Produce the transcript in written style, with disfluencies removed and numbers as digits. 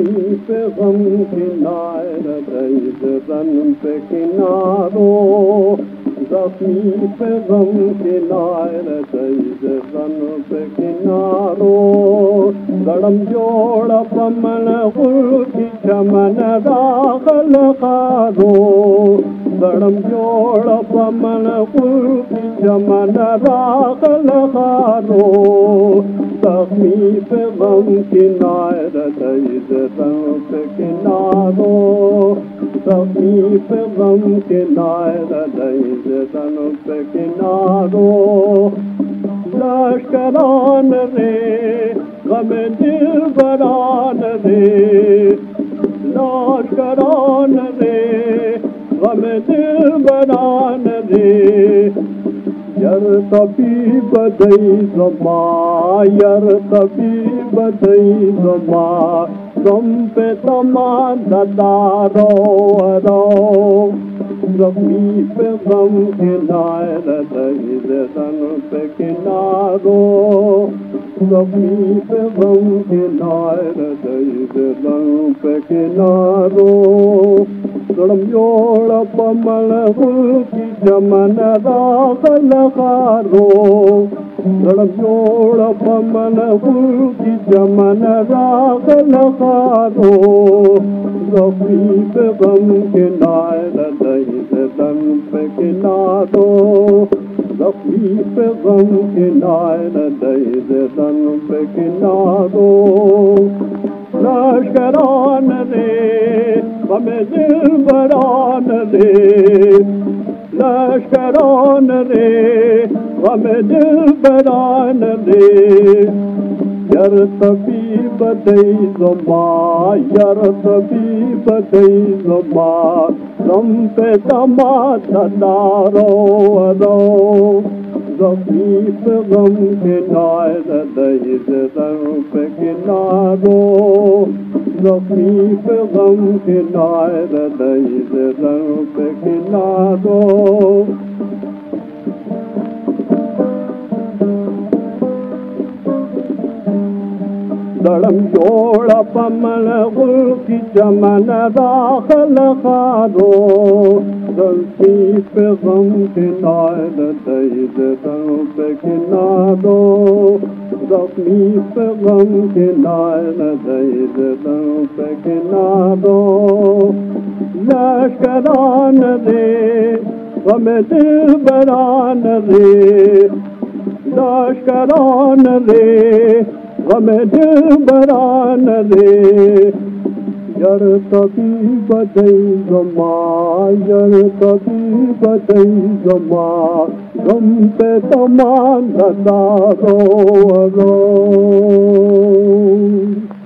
जख्मी पे गम किनारे रन पे किनारो जख्मी पे गम किनारे रन पे किनारो गड़म जोड़ पमन गुल की चमन दाखल खारो गड़म जोड़ पमन गुल की चमन दाखल खारो जख्मी पे गम किनारे रन पे किनारो जख्मी पे गम किनारे रन पे किनारो लश्करान रे गम दिल बरान रे लश्करान रे गम दिल बरान रे यर तबी बदई ज़मा यर तबी बदई ज़मा तुम पे तमा दारो रो जख्मी पे गम किनारे रन पे किनारो जख्मी पे गम किनारे रन पे किनारो गड़म जोड़ पमन गुल की चमन दाखल खारो गड़म जोड़ पमन गुल की चमन दाखल खारो जख्मी पे गम किनारे रन पे किनारो जख्मी पे गम किनारे रन पे किनारो लश्करान रे गम दिल बरान रे लश्करान रे गम दिल बरान रे यर तबी बदई ज़मा यर तबी बदई ज़मा तुम पे तमा दारो रो जख्मी पे गम किनारे रन पे किनारो जख्मी पे गम किनारे रन पे किनारो दड़म जोड़ पमन गुल की चमन दाखल खारो जख्मी पे गम किनारे रन पे किनारो जख्मी पे गम किनारे रन पे किनारो लश्करान रे गम दिल बरान रे लश्करान रे गम दिल बरान रे यर तबी बदई ज़मा यर तबी बदई ज़मा गम पे तमा दारो रो